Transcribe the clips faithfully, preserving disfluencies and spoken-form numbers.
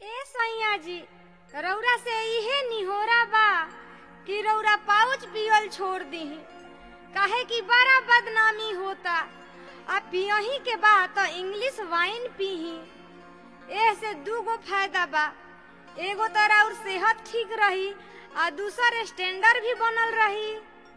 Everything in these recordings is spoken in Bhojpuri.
ए सैया जी, रउरा से इहे निहोरा बा कि रउरा पाउच पियल छोड़ दीही, काहे कि बड़ा बदनामी होता। आ पियही के बा तो इंग्लिश वाइन पीही। एह से दूगो फायदा बा, एगो तो और सेहत ठीक रही आ दूसर स्टैंडर्ड भी बनल रही।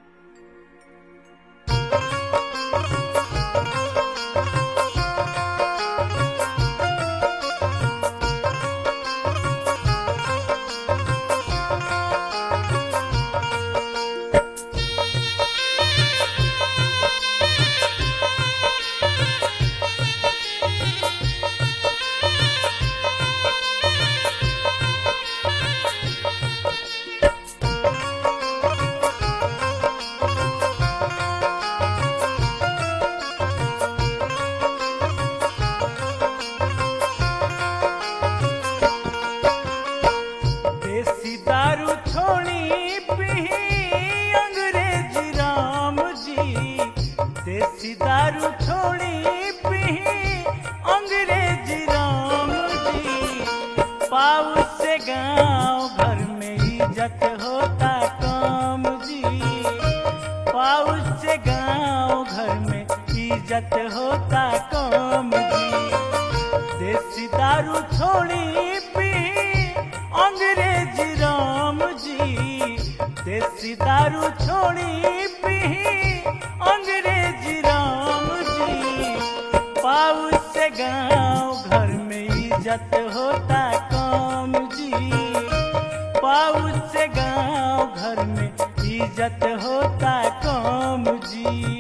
देसी दारू छोड़ी पी अंग्रेजी राम जी। पाउच से गांव घर में इज्जत होता काम जी। पाउच से गांव घर में इज्जत होता काम जी। देसी दारू छोड़ी पी अंग्रेजी राम जी। देसी दारू छोड़ी पी अंग्रेजी राम जी। पाउच से गांव घर में इज्जत होता काम जी। पाउच से गांव घर में इज्जत होता काम जी।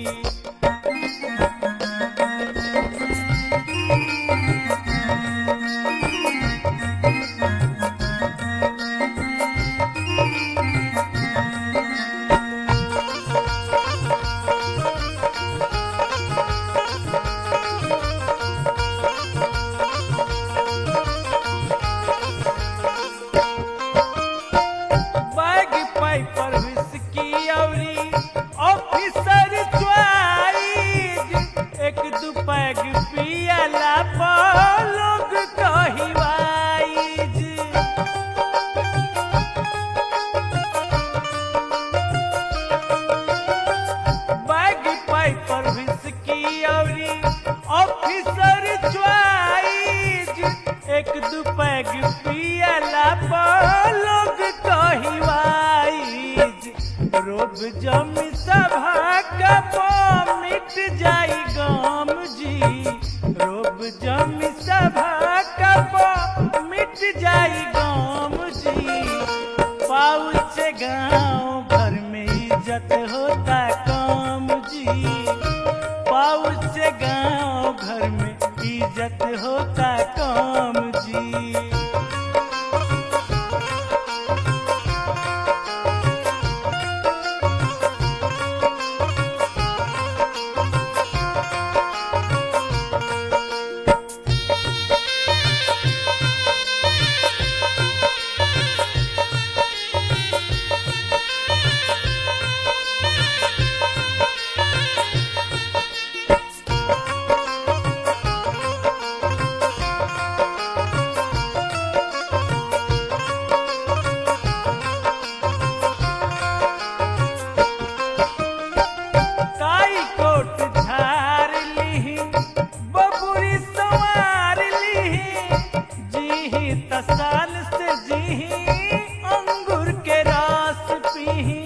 पर विस्की औरी ऑफिसर च्वाइज। एक दू पैग पियला पर लोग कहिवाइज। बैग पाई पर विस्की औरी ऑफिसर च्वाइज। एक दू पैग पियला पर लोग कहिवाइज। रोब जमी सभा का मिट जाई गाम जी। रोब जमी सभा का मिट जाई गाम जी। पाउच से गांव घर में इज्जत होता काम जी। पाउच से गांव घर में इज्जत होता काम जी। साल से जी अंगूर के रस पी।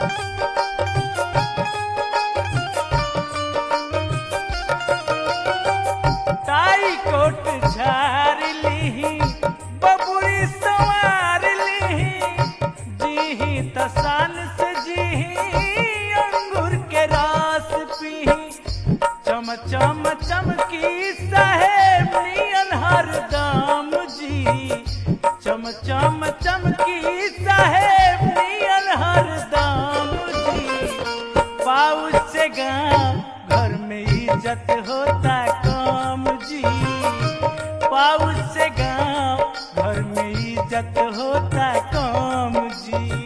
टाई कोट झार ली बबुरी संवार ली। जी तसाल से जी अंगूर के रस पी। चम चम चमकी साहेब नियन हरदम जी। चम चम चमकी साहेब नियन हरदम जी। पाउच से गांव घर में इज्जत होता काम जी। पाउच से गांव घर में इज्जत होता काम जी।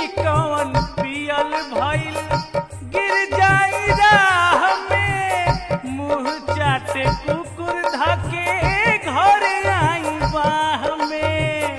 ई कौन पियल भइल गिर जाई राह में मुंह चाटे कुकुर धके घर आई बाह में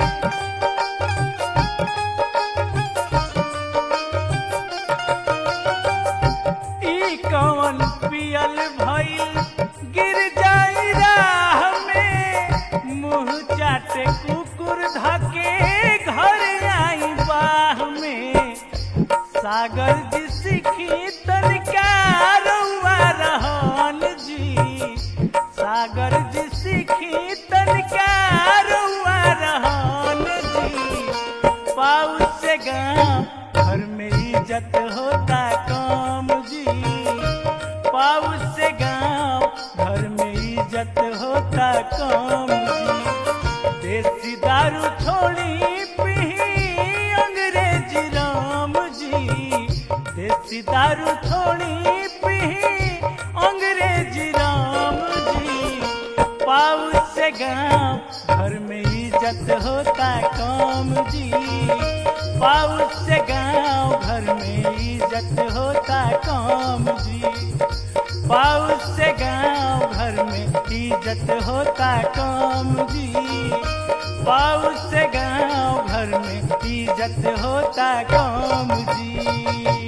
ई कौन पियल भइल गिर जाई राह में मुंह चाटे कुकुर धके घर आई बाह में सागर जी सीखी तनिका रउआ रहन जी सागर जी सीखी तनिका रउआ रहन जी पाउस से गाँव घर में इज्जत होता काम जी पाउस से गाँव घर में इज्जत होता काम जी देसी दारू छोड़ी पी अंग्रेजी राम जी देसी दारू छोड़ी पी अंग्रेजी राम जी पाउस से गाँव घर में इज्जत होता काम जी पाउस से गाँव घर में इज्जत होता काम जी पाउस से गाँव घर में इज्जत होता काम जी पाउस से गाँव घर में इज्जत होता काम जी।